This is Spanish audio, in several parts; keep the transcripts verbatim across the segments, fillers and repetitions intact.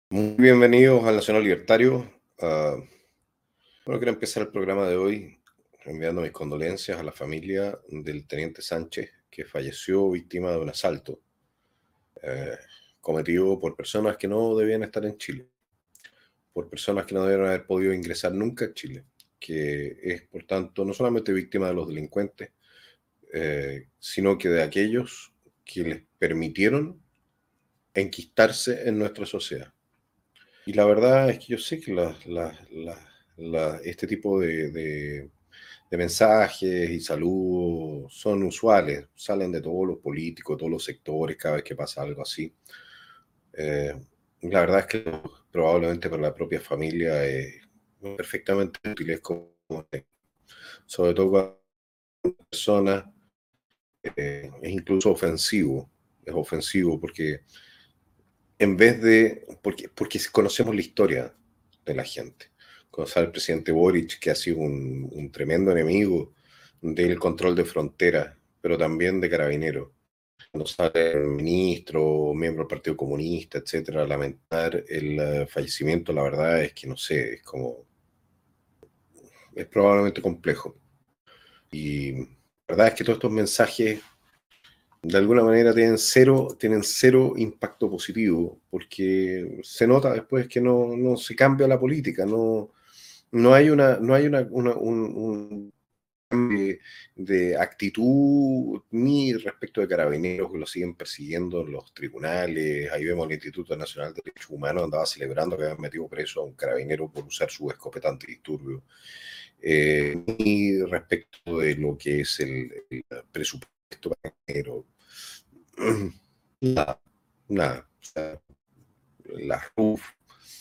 Muy bienvenidos al Nacional Libertario. Ah, bueno, quiero empezar el programa de hoy enviando mis condolencias a la familia del teniente Sánchez, que falleció víctima de un asalto eh, cometido por personas que no debían estar en Chile, por personas que no debieron haber podido ingresar nunca a Chile, que es, por tanto, no solamente víctima de los delincuentes, eh, sino que de aquellos que les permitieron enquistarse en nuestra sociedad. Y la verdad es que yo sé que la- la- la- la- este tipo de, de- de mensajes y saludos son usuales, salen de todos los políticos, todos los sectores, cada vez que pasa algo así. Eh, la verdad es que probablemente para la propia familia es perfectamente útil, como, sobre todo cuando una persona eh, es incluso ofensivo, es ofensivo porque en vez de, porque, porque conocemos la historia de la gente. Conocer al presidente Boric, que ha sido un, un tremendo enemigo del control de fronteras, pero también de carabineros. Cuando sale el ministro, miembro del Partido Comunista, etcétera, a lamentar el eh, fallecimiento, la verdad es que no sé, es como, es probablemente complejo. Y la verdad es que todos estos mensajes de alguna manera tienen cero, tienen cero impacto positivo, porque se nota después que no, no se cambia la política, no, no hay una, no hay una, una- un, un cambio de, de actitud ni respecto de carabineros que lo siguen persiguiendo en los tribunales. Ahí vemos el Instituto Nacional de Derechos Humanos andaba celebrando que habían metido preso a un carabinero por usar su escopeta antidisturbio. Eh, ni respecto de lo que es el, el presupuesto para carabinero. Nada, nada. O sea, la R U F,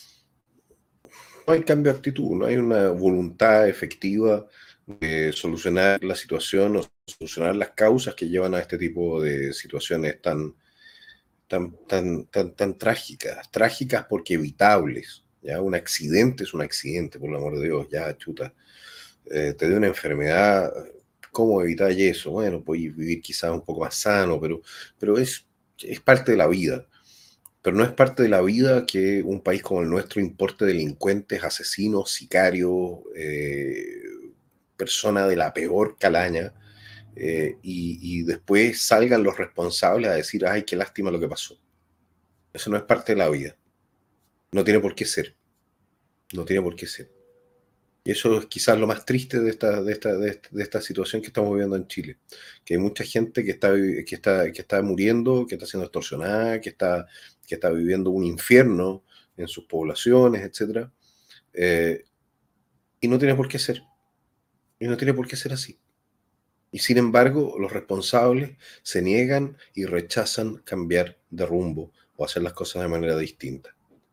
no hay cambio de actitud, no hay una voluntad efectiva de solucionar la situación o solucionar las causas que llevan a este tipo de situaciones tan, tan, tan, tan, tan trágicas, trágicas porque evitables. Ya un accidente es un accidente, por el amor de Dios, ya chuta. Eh, te dio una enfermedad, ¿cómo evitar eso? Bueno, puedes vivir quizás un poco más sano, pero, pero es, es parte de la vida. Pero no es parte de la vida que un país como el nuestro importe delincuentes, asesinos, sicarios, eh, personas de la peor calaña, eh, y, y después salgan los responsables a decir, ay, qué lástima lo que pasó. Eso no es parte de la vida. No tiene por qué ser. No tiene por qué ser. Y eso es quizás lo más triste de esta, de esta, de esta, de esta situación que estamos viviendo en Chile. Que hay mucha gente que está, que está, que está muriendo, que está siendo extorsionada, que está, que está viviendo un infierno en sus poblaciones, etcétera. Eh, y no tiene por qué ser. Y no tiene por qué ser así. Y sin embargo, los responsables se niegan y rechazan cambiar de rumbo o hacer las cosas de manera distinta.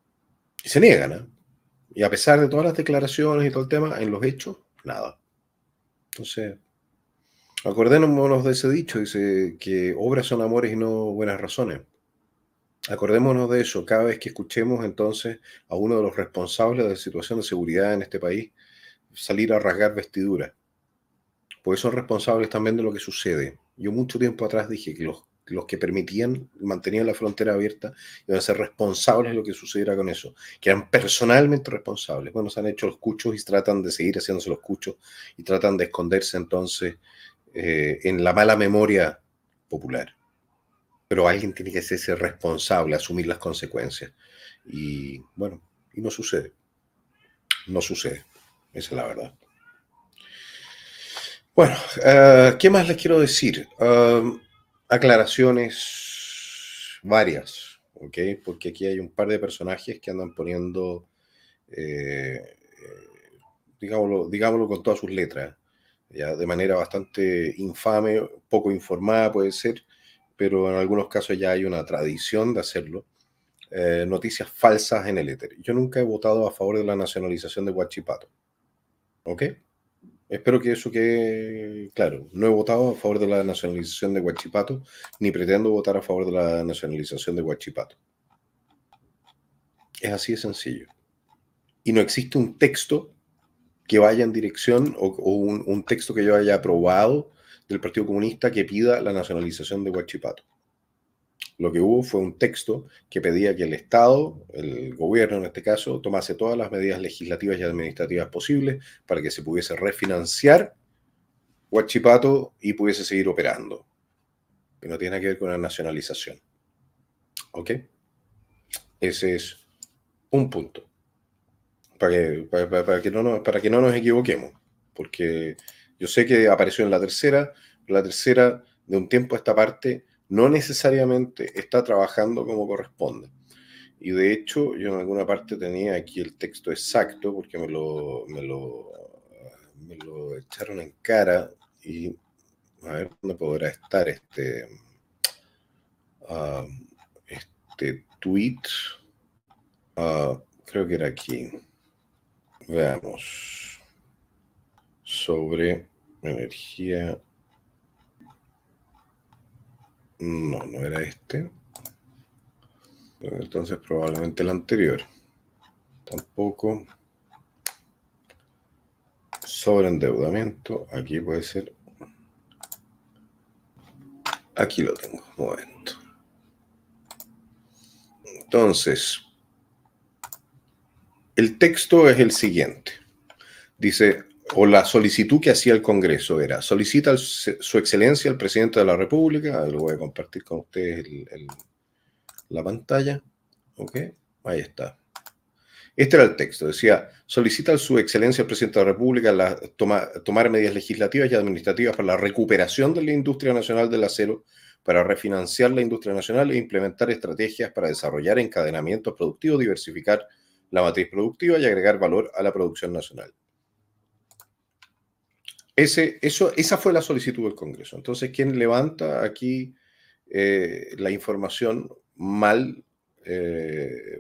Y se niegan, ¿eh? Y a pesar de todas las declaraciones y todo el tema, en los hechos, nada. Entonces, acordémonos de ese dicho, dice que obras son amores y no buenas razones. Acordémonos de eso cada vez que escuchemos entonces a uno de los responsables de la situación de seguridad en este país salir a rasgar vestiduras, porque son responsables también de lo que sucede. Yo mucho tiempo atrás dije que los, los que permitían, mantenían la frontera abierta, iban a ser responsables de lo que sucediera con eso, que eran personalmente responsables. Bueno, se han hecho los cuchos y tratan de seguir haciéndose los cuchos y tratan de esconderse entonces eh, en la mala memoria popular. Pero alguien tiene que hacerse responsable, asumir las consecuencias. Y bueno, y no sucede. No sucede. Esa es la verdad. Bueno, uh, ¿qué más les quiero decir? Uh, aclaraciones varias, ¿ok? Porque aquí hay un par de personajes que andan poniendo, eh, digámoslo, digámoslo con todas sus letras, ya de manera bastante infame, poco informada puede ser, pero en algunos casos ya hay una tradición de hacerlo. Eh, noticias falsas en el éter. Yo nunca he votado a favor de la nacionalización de Huachipato, ¿ok? Espero que eso quede claro. No he votado a favor de la nacionalización de Huachipato, ni pretendo votar a favor de la nacionalización de Huachipato. Es así de sencillo. Y no existe un texto que vaya en dirección o, o un, un, texto que yo haya aprobado del Partido Comunista que pida la nacionalización de Huachipato. Lo que hubo fue un texto que pedía que el Estado, el gobierno en este caso, tomase todas las medidas legislativas y administrativas posibles para que se pudiese refinanciar Huachipato y pudiese seguir operando. Que no tiene que ver con la nacionalización. ¿Ok? Ese es un punto. Para que, para, para, para que, no, nos, para que no nos equivoquemos. Porque yo sé que apareció en la tercera, la tercera de un tiempo a esta parte no necesariamente está trabajando como corresponde. Y de hecho, yo en alguna parte tenía aquí el texto exacto, porque me lo, me lo, me lo echaron en cara. Y a ver dónde podrá estar este, uh, este tweet. Uh, creo que era aquí. Veamos. Sobre energía. No, no era este. Entonces probablemente el anterior. Tampoco. Sobreendeudamiento. Aquí puede ser. Aquí lo tengo. Un momento. Entonces, el texto es el siguiente. Dice, o la solicitud que hacía el Congreso era, solicita el, su excelencia el presidente de la República, lo voy a compartir con ustedes el, el, la pantalla, ok, ahí está. Este era el texto, decía, solicita a su excelencia el presidente de la República la, toma, tomar medidas legislativas y administrativas para la recuperación de la industria nacional del acero, para refinanciar la industria nacional e implementar estrategias para desarrollar encadenamientos productivos, diversificar la matriz productiva y agregar valor a la producción nacional. Ese, eso, esa fue la solicitud del Congreso. Entonces, quien levanta aquí eh, la información mal, eh,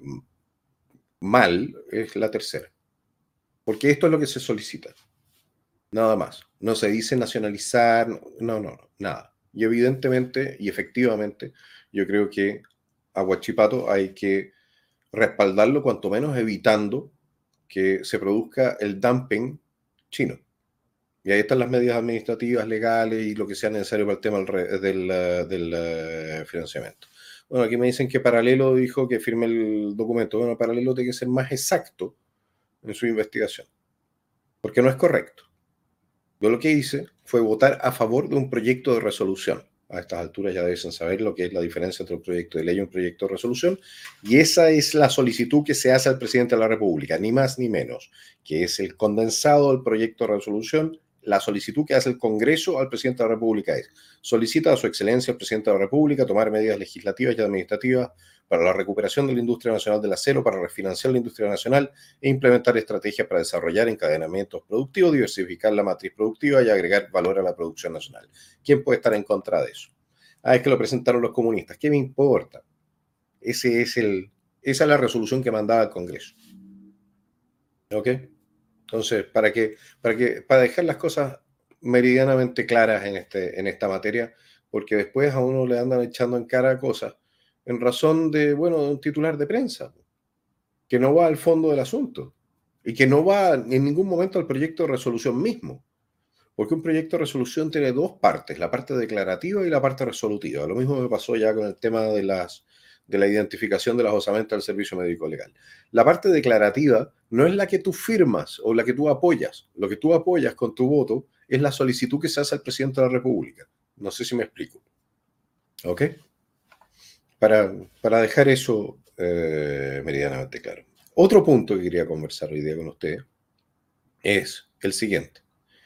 mal es la tercera. Porque esto es lo que se solicita. Nada más. No se dice nacionalizar, no, no, no, nada. Y evidentemente y efectivamente, yo creo que a Huachipato hay que respaldarlo, cuanto menos evitando que se produzca el dumping chino. Y ahí están las medidas administrativas, legales y lo que sea necesario para el tema del, del, del financiamiento. Bueno, aquí me dicen que Paralelo dijo que firme el documento. Bueno, Paralelo tiene que ser más exacto en su investigación, porque no es correcto. Yo lo que hice fue votar a favor de un proyecto de resolución. A estas alturas ya deben saber lo que es la diferencia entre un proyecto de ley y un proyecto de resolución. Y esa es la solicitud que se hace al presidente de la República, ni más ni menos, que es el condensado del proyecto de resolución. La solicitud que hace el Congreso al presidente de la República es: solicita a su excelencia el presidente de la República tomar medidas legislativas y administrativas para la recuperación de la industria nacional del acero, para refinanciar la industria nacional e implementar estrategias para desarrollar encadenamientos productivos, diversificar la matriz productiva y agregar valor a la producción nacional. ¿Quién puede estar en contra de eso? Ah, es que lo presentaron los comunistas. ¿Qué me importa? Ese es el, esa es la resolución que mandaba el Congreso. ¿Ok? Entonces, para, que, para, que, para dejar las cosas meridianamente claras en, este, en esta materia, porque después a uno le andan echando en cara cosas en razón de, bueno, de un titular de prensa, que no va al fondo del asunto y que no va en ningún momento al proyecto de resolución mismo. Porque un proyecto de resolución tiene dos partes, la parte declarativa y la parte resolutiva. Lo mismo me pasó ya con el tema de, las, de la identificación de las osamentas del servicio médico legal. La parte declarativa no es la que tú firmas o la que tú apoyas. Lo que tú apoyas con tu voto es la solicitud que se hace al presidente de la República. No sé si me explico. ¿Ok? Para, para dejar eso eh, meridianamente claro. Otro punto que quería conversar hoy día con ustedes es el siguiente.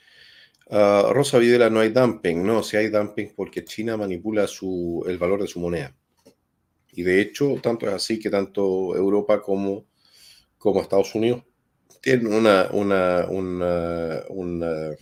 Uh, Rosa Videla, no hay dumping. No, si hay dumping porque China manipula su, el valor de su moneda. Y de hecho, tanto es así que tanto Europa como, como Estados Unidos tienen una, una, una, una,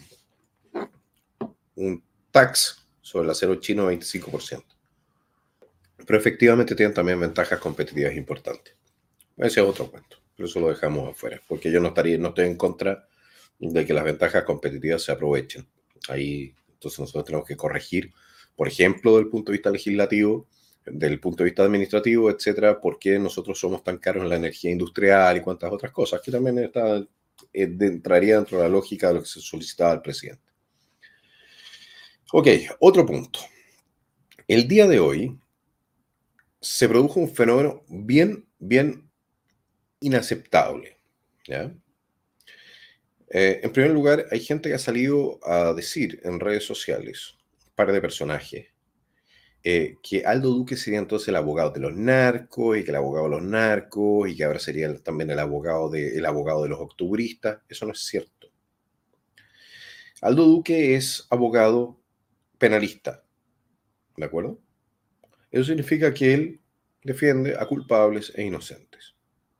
un tax sobre el acero chino de veinticinco por ciento. Pero efectivamente tienen también ventajas competitivas importantes. Ese es otro cuento, pero eso lo dejamos afuera, porque yo no, estaría, no estoy en contra de que las ventajas competitivas se aprovechen. Ahí, entonces nosotros tenemos que corregir, por ejemplo, desde el punto de vista legislativo, desde el punto de vista administrativo, etcétera, por qué nosotros somos tan caros en la energía industrial y cuantas otras cosas, que también está, eh, entraría dentro de la lógica de lo que se solicitaba al presidente. Ok, otro punto. El día de hoy, se produjo un fenómeno bien, bien inaceptable, ¿ya? Eh, en primer lugar, hay gente que ha salido a decir en redes sociales, un par de personajes, eh, que Aldo Duque sería entonces el abogado de los narcos y que el abogado de los narcos y que ahora sería el- también el abogado de, el abogado de los octubristas. Eso no es cierto. Aldo Duque es abogado penalista, ¿de acuerdo? Eso significa que él defiende a culpables e inocentes.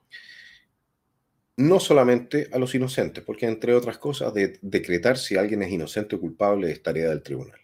No solamente a los inocentes, porque entre otras cosas, de decretar si alguien es inocente o culpable es tarea del tribunal.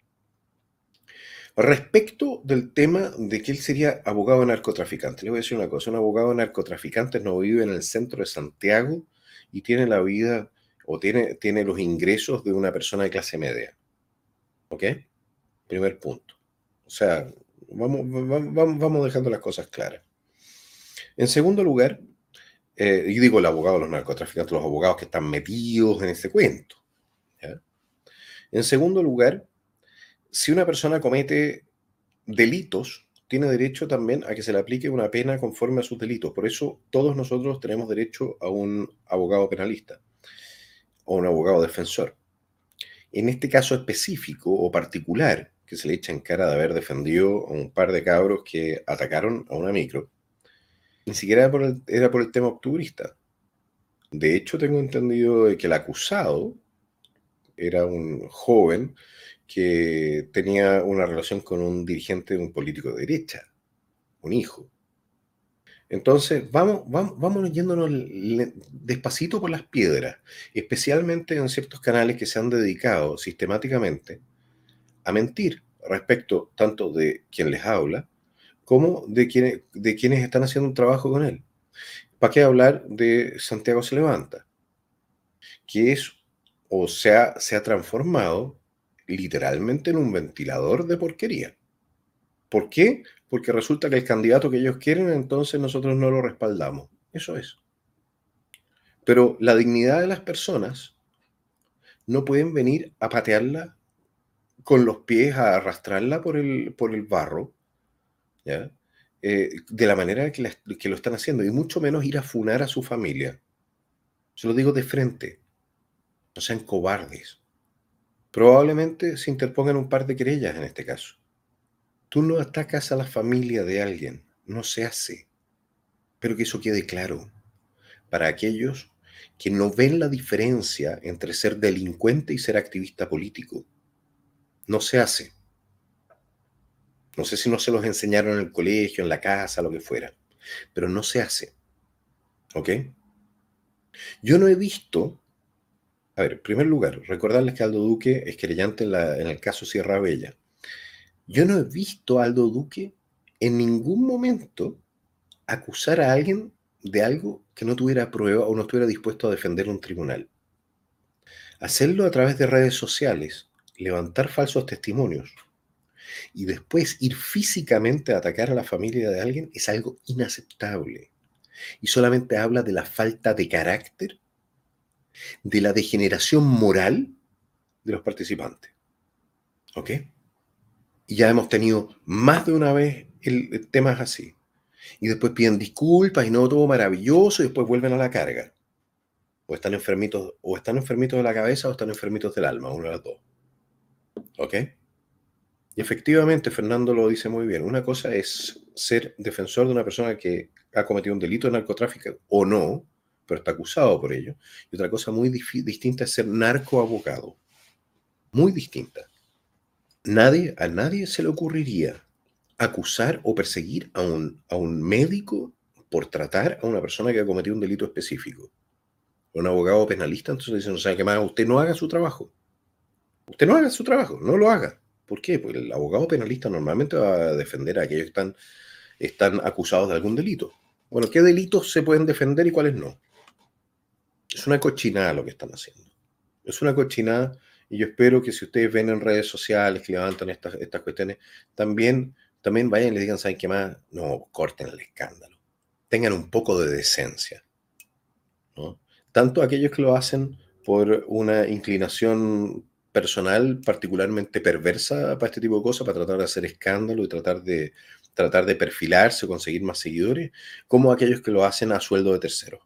Respecto del tema de que él sería abogado de narcotraficante, le voy a decir una cosa, un abogado de narcotraficantes no vive en el centro de Santiago y tiene la vida o tiene, tiene los ingresos de una persona de clase media. ¿Ok? Primer punto. O sea, vamos, vamos, vamos dejando las cosas claras. En segundo lugar, eh, y digo el abogado de los narcotraficantes, los abogados que están metidos en ese cuento. ¿Ya? En segundo lugar, si una persona comete delitos, tiene derecho también a que se le aplique una pena conforme a sus delitos. Por eso todos nosotros tenemos derecho a un abogado penalista o un abogado defensor. En este caso específico o particular, que se le echa en cara de haber defendido a un par de cabros que atacaron a una micro, ni siquiera era por el, era por el tema octubrista. De hecho, tengo entendido de que el acusado era un joven que tenía una relación con un dirigente de un político de derecha, un hijo. Entonces, vamos, vamos, vámonos yéndonos le- despacito por las piedras, especialmente en ciertos canales que se han dedicado sistemáticamente a mentir respecto tanto de quien les habla como de, quienes de quienes están haciendo un trabajo con él. ¿Para qué hablar de Santiago Se Levanta? Que es o se ha, se ha transformado literalmente en un ventilador de porquería. ¿Por qué? Porque resulta que el candidato que ellos quieren, entonces nosotros no lo respaldamos. Eso es. Pero la dignidad de las personas no pueden venir a patearla con los pies, a arrastrarla por el, por el barro, ¿ya? Eh, de la manera que, la- que lo están haciendo, y mucho menos ir a funar a su familia. Se lo digo de frente, no sean cobardes. Probablemente se interpongan un par de querellas en este caso. Tú no atacas a la familia de alguien, no se hace. Pero que eso quede claro para aquellos que no ven la diferencia entre ser delincuente y ser activista político. No se hace. No sé si no se los enseñaron en el colegio, en la casa, lo que fuera, pero no se hace. ¿Ok? Yo no he visto, a ver, en primer lugar, recordarles que Aldo Duque es querellante en, la- en el caso Sierra Bella. Yo no he visto a Aldo Duque en ningún momento acusar a alguien de algo que no tuviera prueba o no estuviera dispuesto a defender en un tribunal. Hacerlo a través de redes sociales, levantar falsos testimonios y después ir físicamente a atacar a la familia de alguien es algo inaceptable. Y solamente habla de la falta de carácter, de la degeneración moral de los participantes. ¿Ok? Y ya hemos tenido más de una vez el, el temas así. Y después piden disculpas y no todo maravilloso y después vuelven a la carga. O están enfermitos, o están enfermitos de la cabeza o están enfermitos del alma, uno de las dos. ¿Ok? Y efectivamente, Fernando lo dice muy bien. Una cosa es ser defensor de una persona que ha cometido un delito de narcotráfico o no, pero está acusado por ello. Y otra cosa muy distinta es ser narcoabogado. Muy distinta. Nadie, a nadie se le ocurriría acusar o perseguir a un, a un médico por tratar a una persona que ha cometido un delito específico. Un abogado penalista, entonces dicen, o sea, que más usted no haga su trabajo. Usted no haga su trabajo, no lo haga. ¿Por qué? Porque el abogado penalista normalmente va a defender a aquellos que están, están acusados de algún delito. Bueno, ¿qué delitos se pueden defender y cuáles no? Es una cochinada lo que están haciendo. Es una cochinada y yo espero que si ustedes ven en redes sociales que levantan estas, estas cuestiones, también, también vayan y les digan, ¿saben qué más? No, corten el escándalo. Tengan un poco de decencia, ¿no? Tanto aquellos que lo hacen por una inclinación personal particularmente perversa para este tipo de cosas, para tratar de hacer escándalo y tratar de, tratar de perfilarse o conseguir más seguidores, como aquellos que lo hacen a sueldo de terceros.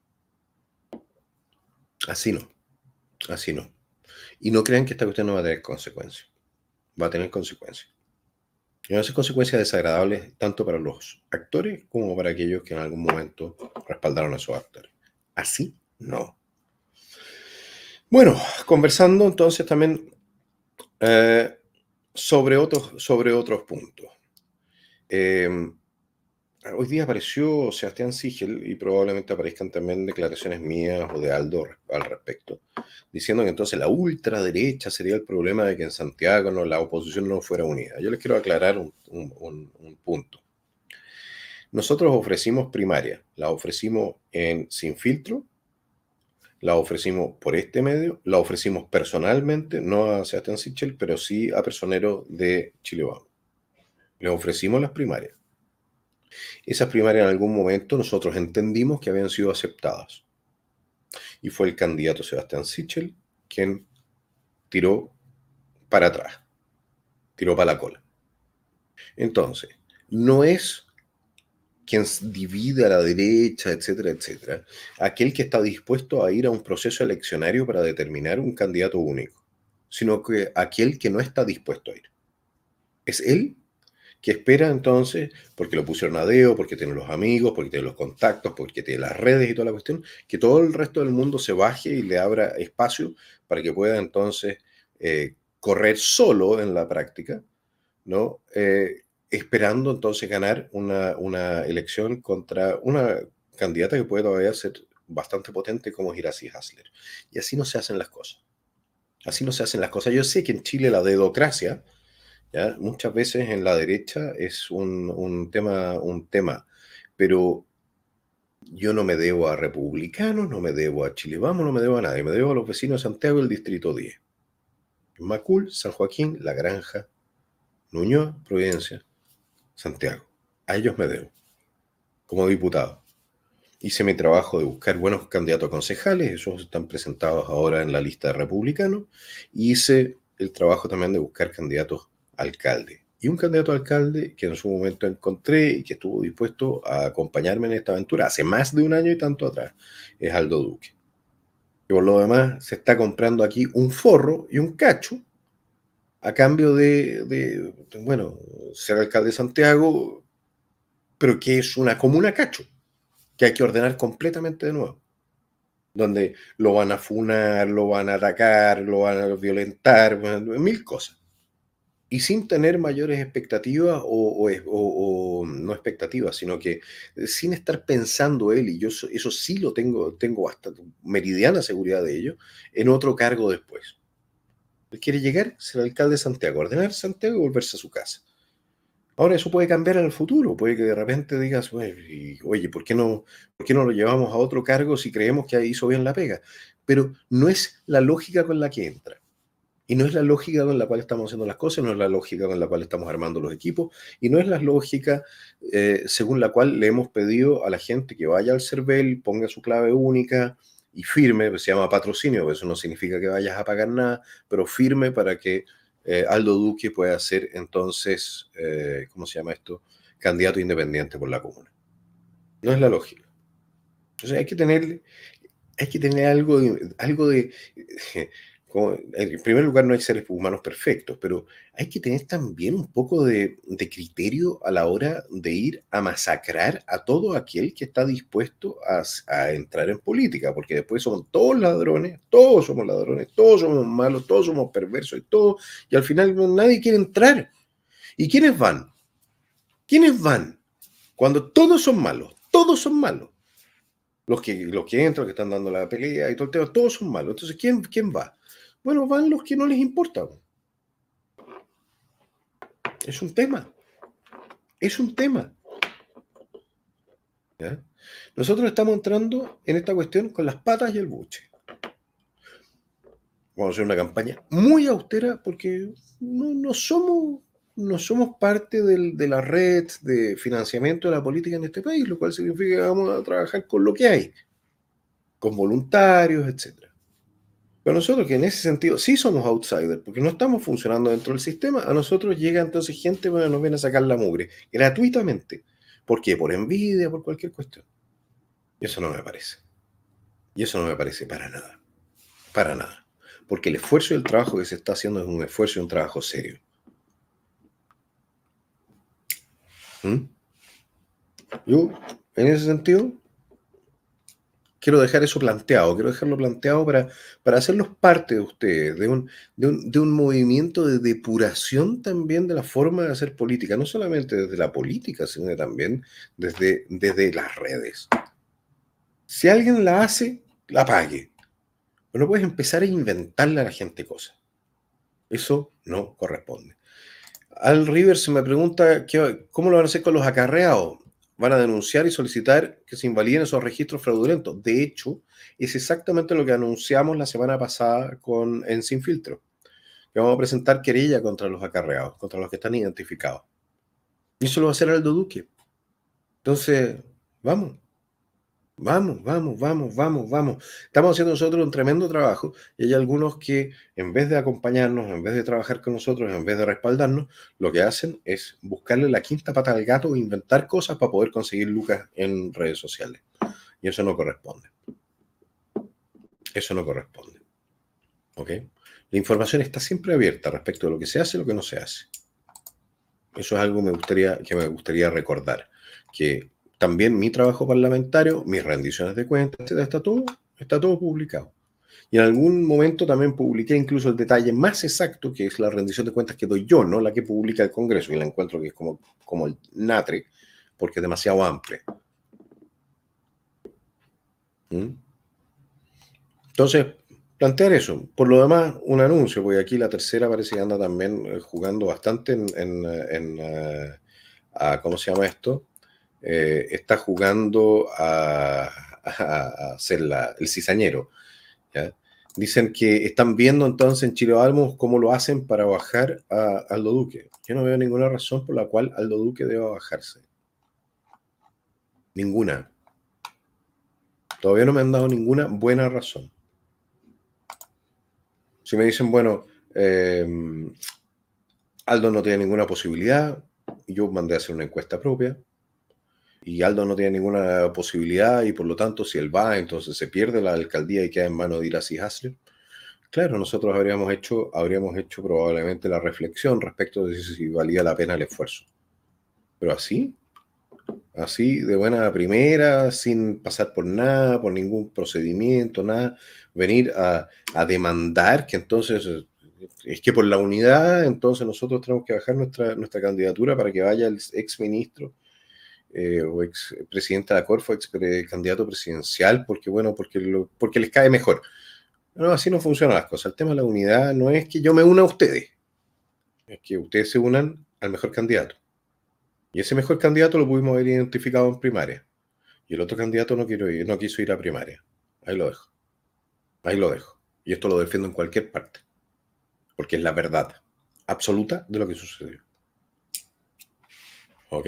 Así no, así no. Y no crean que esta cuestión no va a tener consecuencias. Va a tener consecuencias. Y van a ser consecuencias desagradables tanto para los actores como para aquellos que en algún momento respaldaron a esos actores. Así no. Bueno, conversando entonces también eh, sobre, otros, sobre otros puntos. Eh, hoy día apareció Sebastián Sichel y probablemente aparezcan también declaraciones mías o de Aldo al respecto, diciendo que entonces la ultraderecha sería el problema de que en Santiago no, la oposición no fuera unida. Yo les quiero aclarar un, un, un, un punto. Nosotros ofrecimos primaria, la ofrecimos en Sin Filtro, la ofrecimos por este medio, la ofrecimos personalmente, no a Sebastián Sichel, pero sí a personeros de Chile Vamos. Les ofrecimos las primarias. Esas primarias en algún momento nosotros entendimos que habían sido aceptadas. Y fue el candidato Sebastián Sichel quien tiró para atrás, tiró para la cola. Entonces, no es quien divide a la derecha, etcétera, etcétera, aquel que está dispuesto a ir a un proceso eleccionario para determinar un candidato único, sino que aquel que no está dispuesto a ir. Es él que espera entonces, porque lo pusieron a dedo, porque tiene los amigos, porque tiene los contactos, porque tiene las redes y toda la cuestión, que todo el resto del mundo se baje y le abra espacio para que pueda entonces eh, correr solo en la práctica, ¿no? Eh, esperando entonces ganar una, una elección contra una candidata que puede todavía ser bastante potente como Hirasi Hasler. Y así no se hacen las cosas. Así no se hacen las cosas. Yo sé que en Chile la dedocracia, ¿ya? Muchas veces en la derecha es un, un, tema, un tema, pero yo no me debo a republicanos, no me debo a Chile Vamos, no me debo a nadie, me debo a los vecinos de Santiago del Distrito diez. Macul, San Joaquín, La Granja, Ñuñoa, Providencia, Santiago. A ellos me debo, como diputado. Hice mi trabajo de buscar buenos candidatos a concejales, esos están presentados ahora en la lista de republicanos, y hice el trabajo también de buscar candidatos a alcalde. Y un candidato a alcalde que en su momento encontré y que estuvo dispuesto a acompañarme en esta aventura hace más de un año y tanto atrás, es Aldo Duque. Y por lo demás, se está comprando aquí un forro y un cacho a cambio de, de, de bueno, ser alcalde de Santiago, pero que es una comuna cacho, que hay que ordenar completamente de nuevo, donde lo van a funar, lo van a atacar, lo van a violentar, mil cosas. Y sin tener mayores expectativas, o, o, o, o no expectativas, sino que sin estar pensando él, y yo eso sí lo tengo, tengo bastante meridiana seguridad de ello, en otro cargo después. Él quiere llegar, ser alcalde de Santiago, ordenar Santiago y volverse a su casa. Ahora eso puede cambiar en el futuro, puede que de repente digas, oye, ¿por qué no, por qué no lo llevamos a otro cargo si creemos que hizo bien la pega? Pero no es la lógica con la que entra. Y no es la lógica con la cual estamos haciendo las cosas, no es la lógica con la cual estamos armando los equipos, y no es la lógica eh, según la cual le hemos pedido a la gente que vaya al CERVEL, ponga su clave única y firme, pues se llama patrocinio, eso no significa que vayas a pagar nada, pero firme para que Eh, Aldo Duque puede ser entonces, eh, ¿cómo se llama esto? Candidato independiente por la comuna. No es la lógica. Entonces hay que tener, hay que tener algo de, algo de como, en primer lugar no hay seres humanos perfectos, pero hay que tener también un poco de, de criterio a la hora de ir a masacrar a todo aquel que está dispuesto a, a entrar en política, porque después son todos ladrones, todos somos ladrones, todos somos malos, todos somos perversos y todo, y al final nadie quiere entrar. ¿Y quiénes van? ¿Quiénes van? Cuando todos son malos, todos son malos. Los que, los que entran, los que están dando la pelea y todo el tema, todos son malos. Entonces, ¿quién, quién va? Bueno, van los que no les importa. Es un tema. Es un tema. ¿Ya? Nosotros estamos entrando en esta cuestión con las patas y el buche. Vamos a hacer una campaña muy austera porque no, no, somos, no somos parte del, de la red de financiamiento de la política en este país, lo cual significa que vamos a trabajar con lo que hay, con voluntarios, etcétera. Pero nosotros que en ese sentido sí somos outsiders, porque no estamos funcionando dentro del sistema, a nosotros llega entonces gente que nos viene a sacar la mugre, gratuitamente. ¿Por qué? Por envidia, por cualquier cuestión. Y eso no me parece. Y eso no me parece para nada. Para nada. Porque el esfuerzo y el trabajo que se está haciendo es un esfuerzo y un trabajo serio. ¿Mm? Yo, en ese sentido, quiero dejar eso planteado, quiero dejarlo planteado para, para hacerlos parte de ustedes, de un, de, un, de un movimiento de depuración también de la forma de hacer política, no solamente desde la política, sino también desde, desde las redes. Si alguien la hace, la pague. Pero no puedes empezar a inventarle a la gente cosas. Eso no corresponde. Al Rivers me pregunta ¿qué, cómo lo van a hacer con los acarreados. Van a denunciar y solicitar que se invaliden esos registros fraudulentos. De hecho, es exactamente lo que anunciamos la semana pasada con, en Sin Filtro. Que vamos a presentar querella contra los acarreados, contra los que están identificados. Y eso lo va a hacer Aldo Duque. Entonces, vamos. Vamos, vamos, vamos, vamos, vamos. Estamos haciendo nosotros un tremendo trabajo y hay algunos que en vez de acompañarnos, en vez de trabajar con nosotros, en vez de respaldarnos, lo que hacen es buscarle la quinta pata al gato e inventar cosas para poder conseguir lucas en redes sociales. Y eso no corresponde. Eso no corresponde. ¿Ok? La información está siempre abierta respecto de lo que se hace y lo que no se hace. Eso es algo me gustaría, que me gustaría recordar. Que también mi trabajo parlamentario, mis rendiciones de cuentas, etcétera, está todo, está todo publicado. Y en algún momento también publiqué incluso el detalle más exacto, que es la rendición de cuentas que doy yo, no la que publica el Congreso, y la encuentro que es como, como el natre, porque es demasiado amplia. ¿Mm? Entonces, plantear eso. Por lo demás, un anuncio, porque aquí la tercera parece que anda también eh, jugando bastante en, en, en uh, a, ¿cómo se llama esto? Eh, está jugando a, a, a ser la, el cizañero. ¿Ya? Dicen que están viendo entonces en Chile Vamos cómo lo hacen para bajar a Aldo Duque. Yo no veo ninguna razón por la cual Aldo Duque deba bajarse. Ninguna. Todavía no me han dado ninguna buena razón. Si me dicen, bueno, eh, Aldo no tiene ninguna posibilidad, yo mandé a hacer una encuesta propia, y Aldo no tiene ninguna posibilidad, y por lo tanto, si él va, entonces se pierde la alcaldía y queda en manos de Iracy Hasler. Claro, nosotros habríamos hecho, habríamos hecho probablemente la reflexión respecto de si, si valía la pena el esfuerzo. Pero así, así de buena primera, sin pasar por nada, por ningún procedimiento, nada, venir a, a demandar que entonces, es que por la unidad, entonces nosotros tenemos que bajar nuestra, nuestra candidatura para que vaya el ex ministro eh, o ex presidente de la Corfo, ex pre, candidato presidencial, porque bueno, porque, lo, porque les cae mejor. No, así no funcionan las cosas. El tema de la unidad no es que yo me una a ustedes, es que ustedes se unan al mejor candidato. Y ese mejor candidato lo pudimos haber identificado en primaria. Y el otro candidato no, quiero ir, no quiso ir a primaria. Ahí lo dejo. Ahí lo dejo. Y esto lo defiendo en cualquier parte. Porque es la verdad absoluta de lo que sucedió. ¿Ok?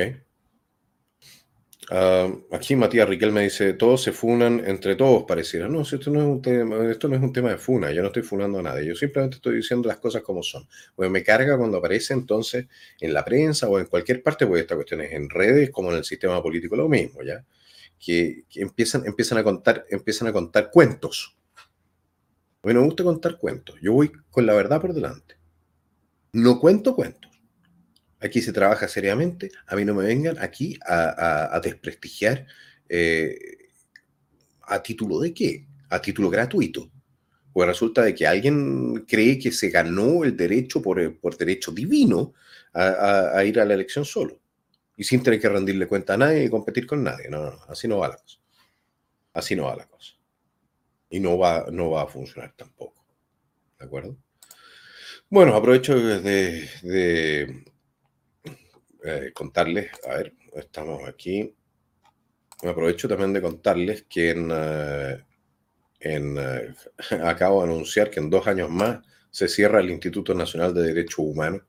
Uh, aquí Matías Riquel me dice, todos se funan entre todos, pareciera. No, esto no, es un tema, esto no es un tema de funa, yo no estoy funando a nadie, yo simplemente estoy diciendo las cosas como son. Bueno, me carga cuando aparece entonces en la prensa o en cualquier parte, porque esta cuestión es en redes, como en el sistema político, lo mismo, ¿ya? Que, que empiezan, empiezan, a contar, empiezan a contar cuentos. A mí no me gusta contar cuentos, yo voy con la verdad por delante. No cuento cuentos. Aquí se trabaja seriamente. A mí no me vengan aquí a, a, a desprestigiar eh, a título de qué, a título gratuito. Pues resulta de que alguien cree que se ganó el derecho por, por derecho divino a, a, a ir a la elección solo y sin tener que rendirle cuenta a nadie y competir con nadie. No, no, no, así no va la cosa. Así no va la cosa. Y no va, no va a funcionar tampoco. ¿De acuerdo? Bueno, aprovecho de, de eh, contarles, a ver, estamos aquí. Me aprovecho también de contarles que en, uh, en, uh, acabo de anunciar que en dos años más se cierra el Instituto Nacional de Derechos Humanos.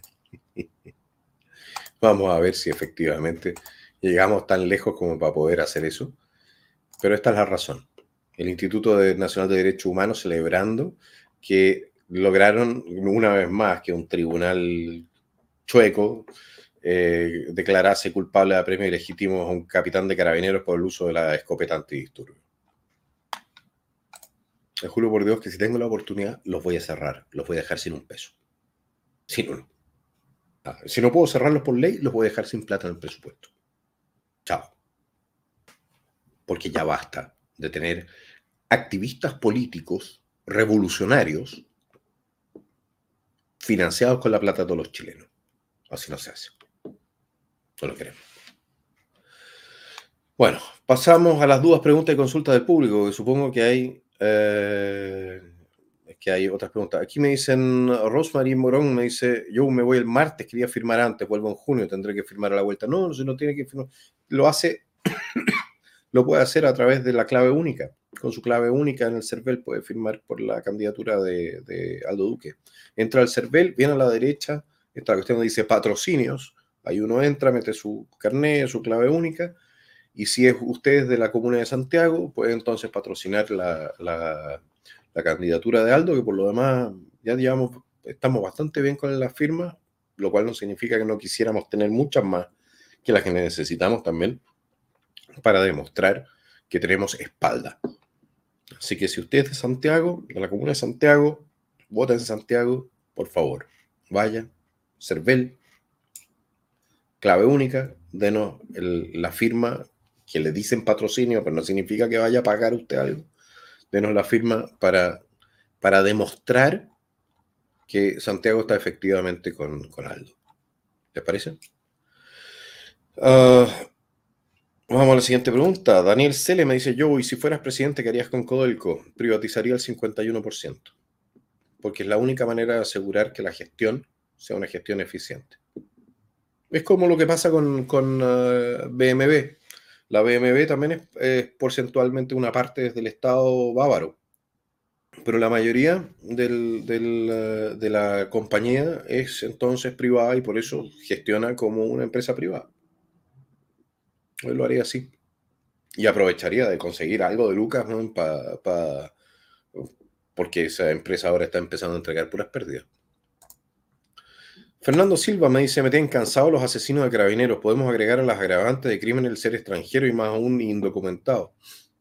Vamos a ver si efectivamente llegamos tan lejos como para poder hacer eso. Pero esta es la razón. el Instituto Nacional de Derechos Humanos celebrando que lograron una vez más que un tribunal chueco eh, declarase culpable de apremio ilegítimo a un capitán de carabineros por el uso de la escopeta antidisturbios. Te juro por Dios que si tengo la oportunidad los voy a cerrar, los voy a dejar sin un peso. Sin uno. Ah, si no puedo cerrarlos por ley, los voy a dejar sin plata en el presupuesto. Chao. Porque ya basta de tener activistas políticos revolucionarios financiados con la plata de todos los chilenos. Así no se hace. No lo queremos. Bueno, pasamos a las dudas, preguntas y consultas del público, que supongo que hay, eh, que hay otras preguntas. Aquí me dicen, Rosemary Morón me dice, yo me voy el martes, quería firmar antes, vuelvo en junio, tendré que firmar a la vuelta. No, si no tiene que firmar. Lo hace, lo puede hacer a través de la clave única. Con su clave única en el CERVEL puede firmar por la candidatura de, de Aldo Duque. Entra al CERVEL, viene a la derecha, esta cuestión dice patrocinios, ahí uno entra, mete su carnet, su clave única, y si es usted de la comuna de Santiago, puede entonces patrocinar la, la, la candidatura de Aldo, que por lo demás ya digamos, estamos bastante bien con las firmas, lo cual no significa que no quisiéramos tener muchas más que las que necesitamos también para demostrar que tenemos espalda. Así que si usted es de Santiago, de la comuna de Santiago, vota en Santiago, por favor, vaya, CERVEL, clave única, denos el, la firma que le dicen patrocinio, pero no significa que vaya a pagar usted algo. Denos la firma para, para demostrar que Santiago está efectivamente con, con Aldo. ¿Les parece? Uh, vamos a la siguiente pregunta. Daniel Cele me dice, yo, y si fueras presidente, ¿qué harías con Codelco? Privatizaría el cincuenta y uno por ciento. Porque es la única manera de asegurar que la gestión sea una gestión eficiente. Es como lo que pasa con, con uh, B M W. La B M W también es, es porcentualmente una parte del Estado bávaro, pero la mayoría del, del, uh, de la compañía es entonces privada y por eso gestiona como una empresa privada. Yo lo haría así. Y aprovecharía de conseguir algo de lucas, ¿no? Pa, pa, porque esa empresa ahora está empezando a entregar puras pérdidas. Fernando Silva me dice, me tienen cansados los asesinos de carabineros. Podemos agregar a las agravantes de crimen el ser extranjero y más aún indocumentado.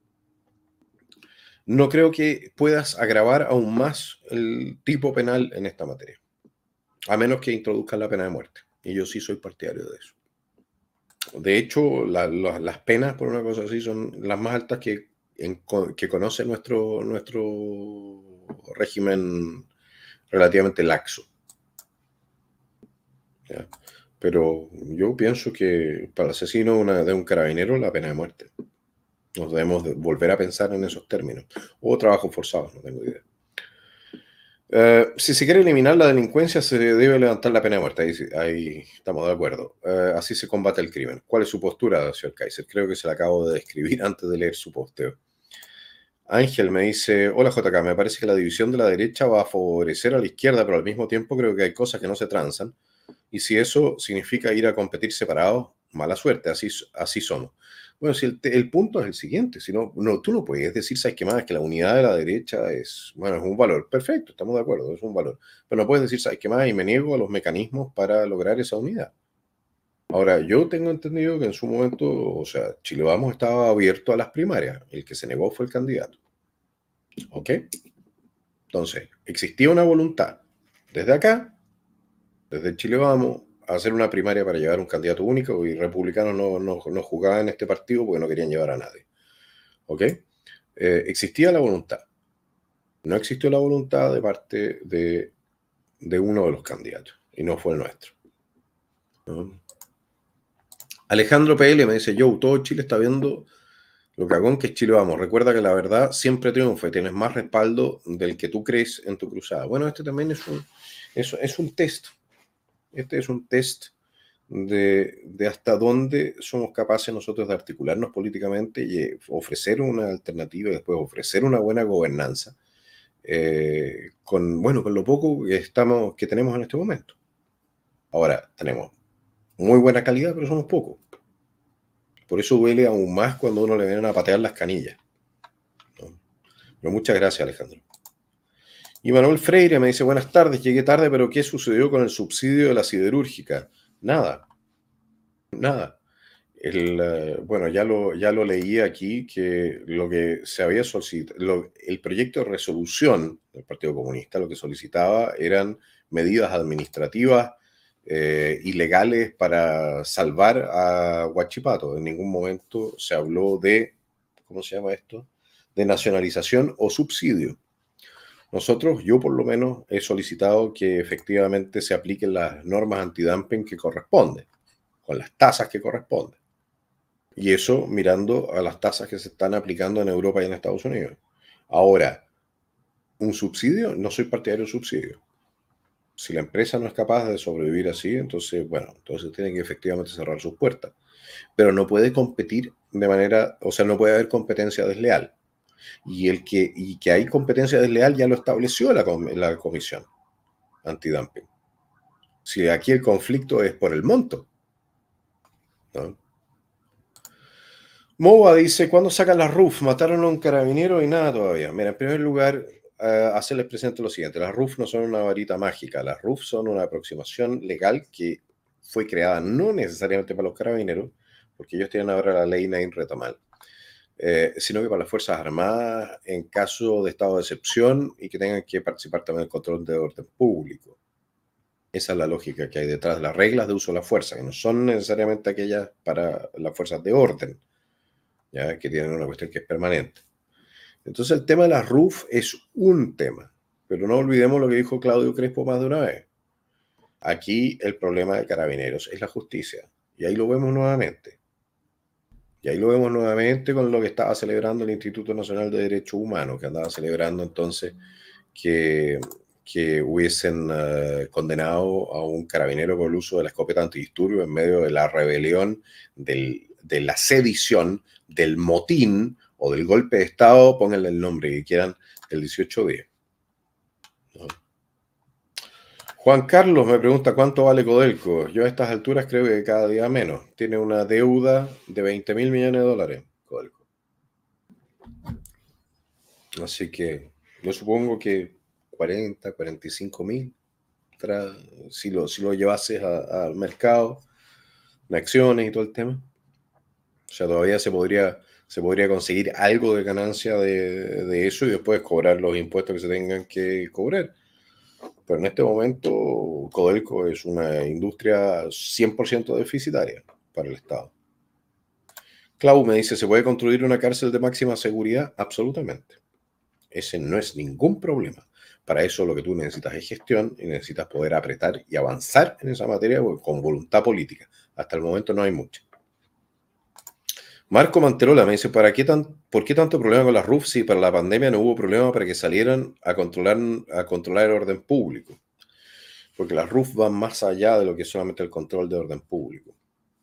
No creo que puedas agravar aún más el tipo penal en esta materia. A menos que introduzcan la pena de muerte. Y yo sí soy partidario de eso. De hecho, la, la, las penas por una cosa así son las más altas que, en, que conoce nuestro, nuestro régimen relativamente laxo. ¿Ya? Pero yo pienso que para el asesino una, de un carabinero la pena de muerte. Nos debemos de volver a pensar en esos términos. O trabajos forzados, no tengo idea. Uh, si se quiere eliminar la delincuencia, se debe levantar la pena de muerte. Ahí, ahí estamos de acuerdo. Uh, así se combate el crimen. ¿Cuál es su postura, señor Kaiser? Creo que se la acabo de describir antes de leer su posteo. Ángel me dice, hola J K, me parece que la división de la derecha va a favorecer a la izquierda, pero al mismo tiempo creo que hay cosas que no se transan. Y si eso significa ir a competir separados, mala suerte, así, así somos. Bueno, si el, el punto es el siguiente, si no, no, tú no puedes decir, ¿sabes qué más? Que la unidad de la derecha es, bueno, es un valor. Perfecto, estamos de acuerdo, es un valor. Pero no puedes decir, ¿sabes qué más? Y me niego a los mecanismos para lograr esa unidad. Ahora, yo tengo entendido que en su momento, o sea, Chile Vamos estaba abierto a las primarias. El que se negó fue el candidato. ¿Ok? Entonces, existía una voluntad desde acá, desde Chile Vamos, a hacer una primaria para llevar un candidato único y republicanos no, no, no jugaban en este partido porque no querían llevar a nadie. ¿Ok? Eh, existía la voluntad. No existió la voluntad de parte de, de uno de los candidatos y no fue el nuestro. ¿No? Alejandro P L me dice, yo, todo Chile está viendo lo cagón que es Chile Vamos. Recuerda que la verdad siempre triunfa y tienes más respaldo del que tú crees en tu cruzada. Bueno, este también es un, es, es un test. Este es un test de, de hasta dónde somos capaces nosotros de articularnos políticamente y ofrecer una alternativa y después ofrecer una buena gobernanza eh, con, bueno, con lo poco que, estamos, que tenemos en este momento. Ahora, tenemos muy buena calidad, pero somos pocos. Por eso duele aún más cuando uno le vienen a patear las canillas, ¿no? Pero muchas gracias, Alejandro. Y Manuel Freire me dice, buenas tardes, llegué tarde, pero ¿qué sucedió con el subsidio de la siderúrgica? Nada, nada. El, eh, bueno, ya lo, ya lo leí aquí, que lo que se había solicitado, el proyecto de resolución del Partido Comunista, lo que solicitaba eran medidas administrativas eh, ilegales para salvar a Huachipato. En ningún momento se habló de, ¿cómo se llama esto? De nacionalización o subsidio. Nosotros, yo por lo menos, he solicitado que efectivamente se apliquen las normas antidumping que corresponden, con las tasas que corresponden. Y eso mirando a las tasas que se están aplicando en Europa y en Estados Unidos. Ahora, un subsidio, no soy partidario de subsidio. Si la empresa no es capaz de sobrevivir así, entonces, bueno, entonces tiene que efectivamente cerrar sus puertas. Pero no puede competir de manera, o sea, no puede haber competencia desleal. Y el que, y que hay competencia desleal ya lo estableció la, la comisión antidumping. Si aquí el conflicto es por el monto, ¿no? Moa dice, ¿cuándo sacan las R U F? Mataron a un carabinero y nada todavía. Mira, en primer lugar, uh, hacerles presente lo siguiente. Las R U F no son una varita mágica. Las R U F son una aproximación legal que fue creada no necesariamente para los carabineros, porque ellos tienen ahora la ley Nain Retamal, eh, sino que para las Fuerzas Armadas en caso de estado de excepción y que tengan que participar también en el control de orden público. Esa es la lógica que hay detrás de las reglas de uso de la fuerza, que no son necesariamente aquellas para las fuerzas de orden, ¿ya? Que tienen una cuestión que es permanente. Entonces el tema de las R U F es un tema, pero no olvidemos lo que dijo Claudio Crespo más de una vez. Aquí el problema de Carabineros es la justicia, y ahí lo vemos nuevamente. Y ahí lo vemos nuevamente con lo que estaba celebrando el Instituto Nacional de Derechos Humanos, que andaba celebrando entonces que, que hubiesen uh, condenado a un carabinero por el uso de la escopeta antidisturbios en medio de la rebelión, del, de la sedición, del motín o del golpe de Estado, pónganle el nombre que quieran, el dieciocho diez. ¿No? Juan Carlos me pregunta cuánto vale Codelco. Yo a estas alturas creo que cada día menos. Tiene una deuda de veinte mil millones de dólares, Codelco. Así que yo supongo que cuarenta, cuarenta y cinco mil, si lo, si lo llevases al mercado, de acciones y todo el tema. O sea, todavía se podría, se podría conseguir algo de ganancia de, de eso y después cobrar los impuestos que se tengan que cobrar. Pero en este momento, Codelco es una industria cien por ciento deficitaria para el Estado. Clau me dice, ¿se puede construir una cárcel de máxima seguridad? Absolutamente. Ese no es ningún problema. Para eso lo que tú necesitas es gestión y necesitas poder apretar y avanzar en esa materia con voluntad política. Hasta el momento no hay mucha. Marco Manterola me dice, ¿para qué tan, ¿por qué tanto problema con las R U F si para la pandemia no hubo problema para que salieran a controlar, a controlar el orden público? Porque las R U F van más allá de lo que es solamente el control de orden público.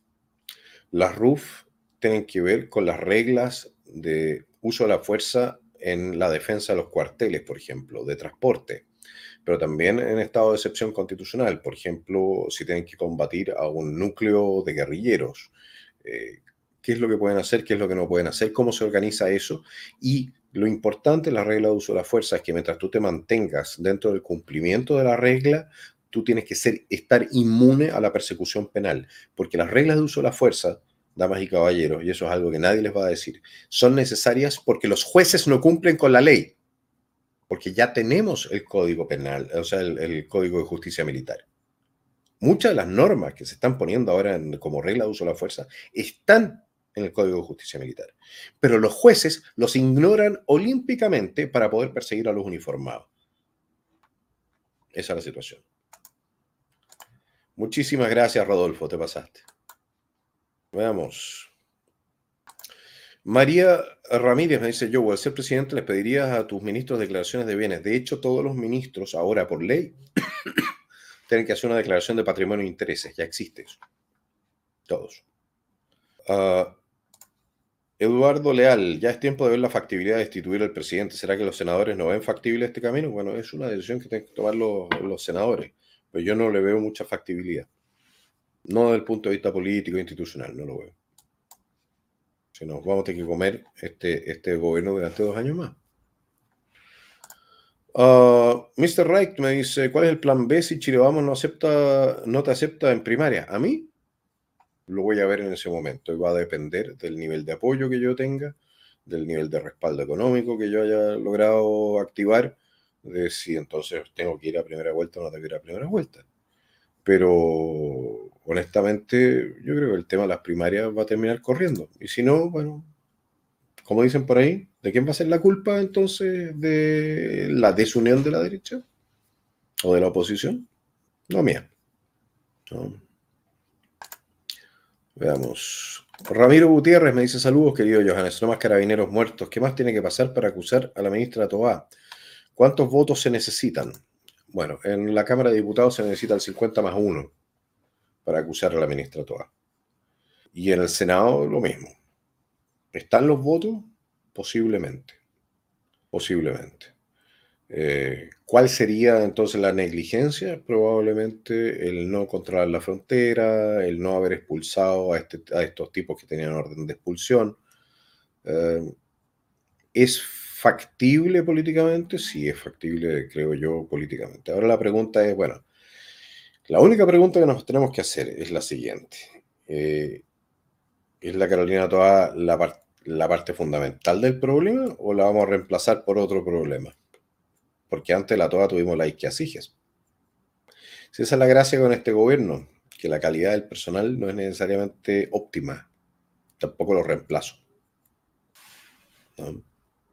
Las R U F tienen que ver con las reglas de uso de la fuerza en la defensa de los cuarteles, por ejemplo, de transporte, pero también en estado de excepción constitucional, por ejemplo, si tienen que combatir a un núcleo de guerrilleros, eh, qué es lo que pueden hacer, qué es lo que no pueden hacer, cómo se organiza eso. Y lo importante en la regla de uso de la fuerza es que mientras tú te mantengas dentro del cumplimiento de la regla, tú tienes que ser, estar inmune a la persecución penal, porque las reglas de uso de la fuerza, damas y caballeros, y eso es algo que nadie les va a decir, son necesarias porque los jueces no cumplen con la ley, porque ya tenemos el Código Penal, o sea, el, el Código de Justicia Militar. Muchas de las normas que se están poniendo ahora en, como regla de uso de la fuerza están en el Código de Justicia Militar, pero los jueces los ignoran olímpicamente para poder perseguir a los uniformados. Esa es la situación. Muchísimas gracias, Rodolfo, te pasaste. Veamos. María Ramírez me dice, yo, al ser presidente, les pedirías a tus ministros declaraciones de bienes. De hecho, todos los ministros, ahora por ley, tienen que hacer una declaración de patrimonio e intereses. Ya existe eso. Todos. Uh, Eduardo Leal, ya es tiempo de ver la factibilidad de destituir al presidente. ¿Será que los senadores no ven factible este camino? Bueno, es una decisión que tienen que tomar los, los senadores, pero yo no le veo mucha factibilidad. No desde el punto de vista político e institucional, no lo veo. Si nos vamos a tener que comer este, este gobierno durante dos años más. Uh, mister Wright me dice, ¿cuál es el plan B si Chile Vamos no, acepta, no te acepta en primaria? A mí lo voy a ver en ese momento y va a depender del nivel de apoyo que yo tenga, del nivel de respaldo económico que yo haya logrado activar, de si entonces tengo que ir a primera vuelta o no tengo que ir a primera vuelta. Pero honestamente yo creo que el tema de las primarias va a terminar corriendo. Y si no, bueno, como dicen por ahí, ¿de quién va a ser la culpa entonces de la desunión de la derecha o de la oposición? No mía. No. Veamos. Ramiro Gutiérrez me dice saludos, querido Johannes. No más carabineros muertos. ¿Qué más tiene que pasar para acusar a la ministra Tobá? ¿Cuántos votos se necesitan? Bueno, en la Cámara de Diputados se necesita el cincuenta más uno para acusar a la ministra Tobá. Y en el Senado lo mismo. ¿Están los votos? Posiblemente. Posiblemente. Eh, ¿Cuál sería entonces la negligencia? Probablemente el no controlar la frontera, el no haber expulsado a, este, a estos tipos que tenían orden de expulsión. Eh, ¿Es factible políticamente? Sí, es factible, creo yo, políticamente. Ahora la pregunta es, bueno, la única pregunta que nos tenemos que hacer es la siguiente. Eh, ¿Es la Carolina Toa la, par la parte fundamental del problema o la vamos a reemplazar por otro problema? Porque antes de la Toa tuvimos la Isquiasiges. Si esa es la gracia con este gobierno, que la calidad del personal no es necesariamente óptima, tampoco lo reemplazo. ¿No?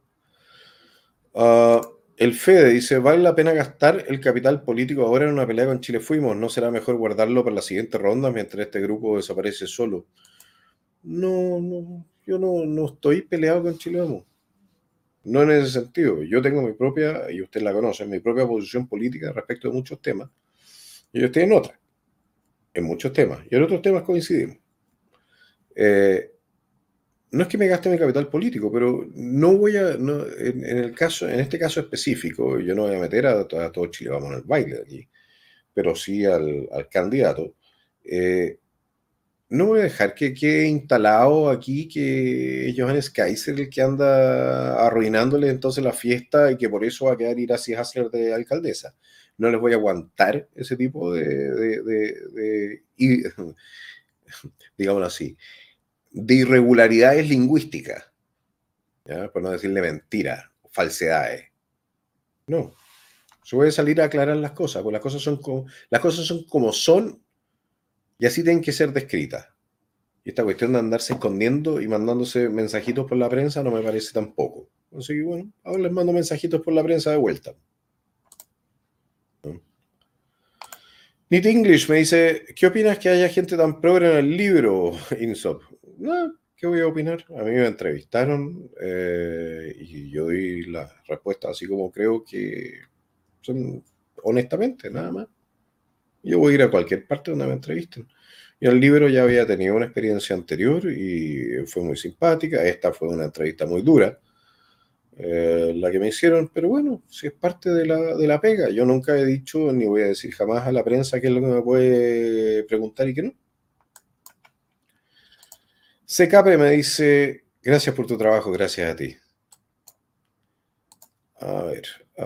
Uh, el Fede dice, ¿vale la pena gastar el capital político ahora en una pelea con Chile Fuimos? ¿No será mejor guardarlo para la siguiente ronda mientras este grupo desaparece solo? No, no, yo no, no estoy peleado con Chile Vamos. No en ese sentido. Yo tengo mi propia, y usted la conoce, mi propia posición política respecto de muchos temas. Y yo estoy en otra, en muchos temas. Y en otros temas coincidimos. Eh, no es que me gaste mi capital político, pero no voy a, no, en, en, el caso, en este caso específico, yo no voy a meter a, a todo Chile Vamos en el baile de aquí, pero sí al, al candidato. Eh, no voy a dejar que quede instalado aquí que Johannes Kaiser el que anda arruinándole entonces la fiesta y que por eso va a quedar Iracy Hasler de alcaldesa. No les voy a aguantar ese tipo de, de, de, de y, digámoslo así, de irregularidades lingüísticas, ¿ya? Por no decirle mentiras, falsedades. No, se puede salir a aclarar las cosas, porque las cosas son como, las cosas son como son y así tienen que ser descritas. Y esta cuestión de andarse escondiendo y mandándose mensajitos por la prensa no me parece tampoco. Así que bueno, ahora les mando mensajitos por la prensa de vuelta. ¿No? Nit English me dice, ¿qué opinas que haya gente tan progre en el libro, Insop? No, ¿qué voy a opinar? A mí me entrevistaron eh, y yo di las respuestas así como creo que son honestamente, nada más. Yo voy a ir a cualquier parte donde me entrevisten. Y el libro ya había tenido una experiencia anterior y fue muy simpática. Esta fue una entrevista muy dura, eh, la que me hicieron, pero bueno, si es parte de la, de la pega. Yo nunca he dicho ni voy a decir jamás a la prensa qué es lo que me puede preguntar y qué no. Secape me dice, gracias por tu trabajo, gracias a ti. A ver,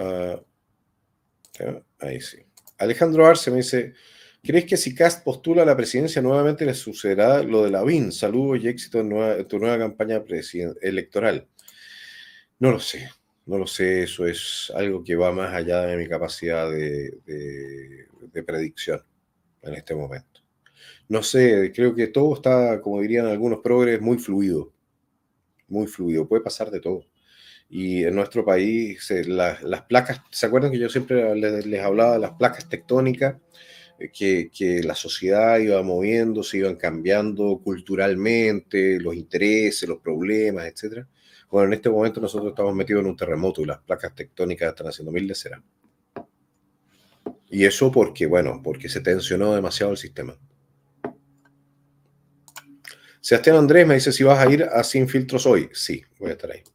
uh, ahí sí. Alejandro Arce me dice, ¿crees que si Kast postula a la presidencia nuevamente le sucederá lo de Lavín? Saludos y éxito en, nueva, en tu nueva campaña electoral. No lo sé, no lo sé. Eso es algo que va más allá de mi capacidad de, de, de predicción en este momento. No sé, creo que todo está, como dirían algunos progres, muy fluido. Muy fluido, puede pasar de todo. Y en nuestro país, la, las placas, ¿se acuerdan que yo siempre les, les hablaba de las placas tectónicas? Que, que la sociedad iba moviéndose, iban cambiando culturalmente, los intereses, los problemas, etcétera. Bueno, en este momento nosotros estamos metidos en un terremoto y las placas tectónicas están haciendo mil de cera. Y eso porque, bueno, porque se tensionó demasiado el sistema. Sebastián Andrés me dice si vas a ir a Sin Filtros hoy. Sí, voy a estar ahí.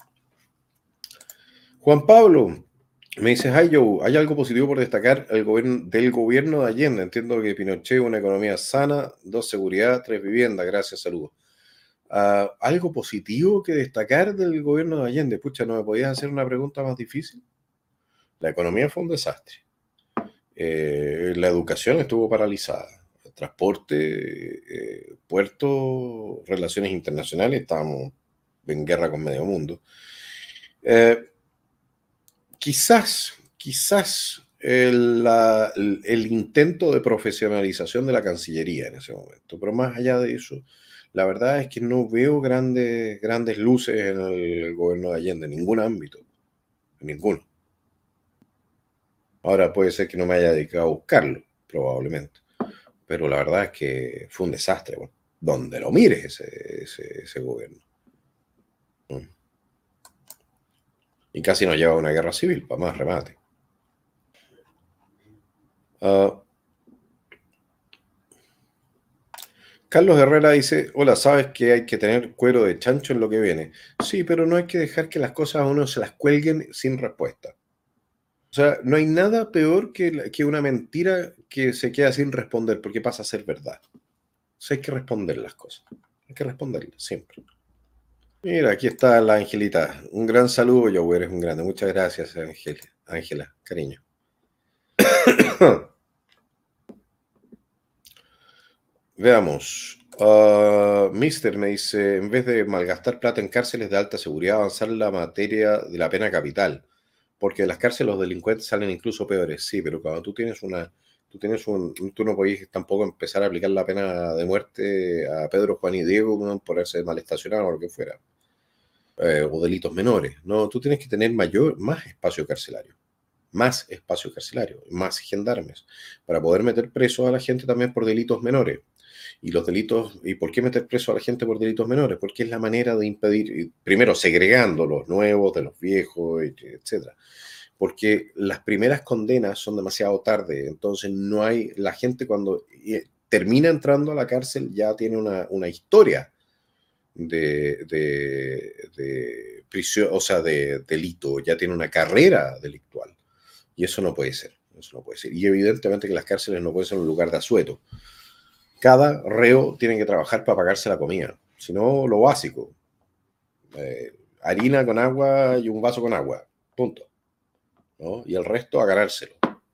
Juan Pablo me dice, hi Joe, ¿hay algo positivo por destacar el gobierno, del gobierno de Allende? Entiendo que Pinochet, una economía sana, dos, seguridad, tres, vivienda. Gracias, saludos. Uh, ¿Algo positivo que destacar del gobierno de Allende? Pucha, ¿no me podías hacer una pregunta más difícil? La economía fue un desastre. Eh, la educación estuvo paralizada. El transporte, eh, puerto, relaciones internacionales, estábamos en guerra con medio mundo. Eh, quizás, quizás el, la- el- el intento de profesionalización de la Cancillería en ese momento, pero más allá de eso, la verdad es que no veo grandes, grandes luces en el gobierno de Allende, en ningún ámbito, en ninguno. Ahora puede ser que no me haya dedicado a buscarlo, probablemente, pero la verdad es que fue un desastre, bueno, donde lo mires ese, ese, ese gobierno. ¿No? Y casi nos lleva a una guerra civil, para más remate. Ah, Carlos Herrera dice, hola, ¿sabes que hay que tener cuero de chancho en lo que viene? Sí, pero no hay que dejar que las cosas a uno se las cuelguen sin respuesta. O sea, no hay nada peor que, la- que una mentira que se queda sin responder porque pasa a ser verdad. O sea, hay que responder las cosas. Hay que responderlas siempre. Mira, aquí está la Angelita. Un gran saludo, yo eres un grande. Muchas gracias, Ángel. Ángela, cariño. Veamos. Ah, Mister me dice, en vez de malgastar plata en cárceles de alta seguridad, avanzar en la materia de la pena capital. Porque de las cárceles los delincuentes salen incluso peores. Sí, pero cuando tú tienes una, tú tienes un, tú no podés tampoco empezar a aplicar la pena de muerte a Pedro, Juan y Diego ¿no? por ese mal estacionado o lo que fuera. Eh, o delitos menores. No, tú tienes que tener mayor, más espacio carcelario. Más espacio carcelario, más gendarmes, para poder meter preso a la gente también por delitos menores. Y los delitos, ¿y por qué meter preso a la gente por delitos menores? Porque es la manera de impedir, primero segregando los nuevos de los viejos, etcétera. Porque las primeras condenas son demasiado tarde, entonces no hay, la gente cuando termina entrando a la cárcel ya tiene una, una historia de, de, de prisión, o sea, de delito, ya tiene una carrera delictual. Y eso no puede ser, eso no puede ser. Y evidentemente que las cárceles no pueden ser un lugar de asueto. Cada reo tiene que trabajar para pagarse la comida, si no, lo básico. Eh, harina con agua y un vaso con agua, punto. ¿No? Y el resto a ganárselo.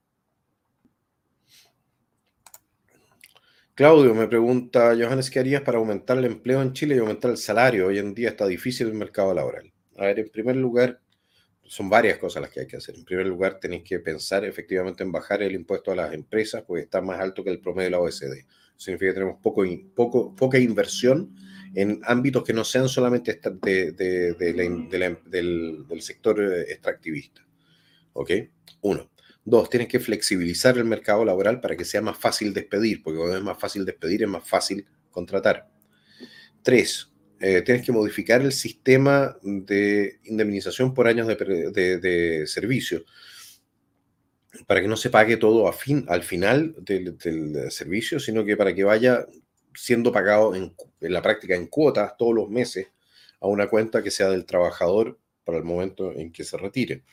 Claudio me pregunta, Johannes, ¿qué harías para aumentar el empleo en Chile y aumentar el salario? Hoy en día está difícil el mercado laboral. A ver, en primer lugar, son varias cosas las que hay que hacer. En primer lugar, tenéis que pensar efectivamente en bajar el impuesto a las empresas, porque está más alto que el promedio de la O E C D. Eso significa que tenemos poco, poco, poca inversión en ámbitos que no sean solamente de, de, de la, de la, del, del sector extractivista. ¿Ok? Uno. Dos, tienes que flexibilizar el mercado laboral para que sea más fácil despedir, porque cuando es más fácil despedir es más fácil contratar. Tres, eh, tienes que modificar el sistema de indemnización por años de, de, de servicio para que no se pague todo a fin, al final del, del, servicio, sino que para que vaya siendo pagado en, en la práctica en cuotas todos los meses a una cuenta que sea del trabajador para el momento en que se retire.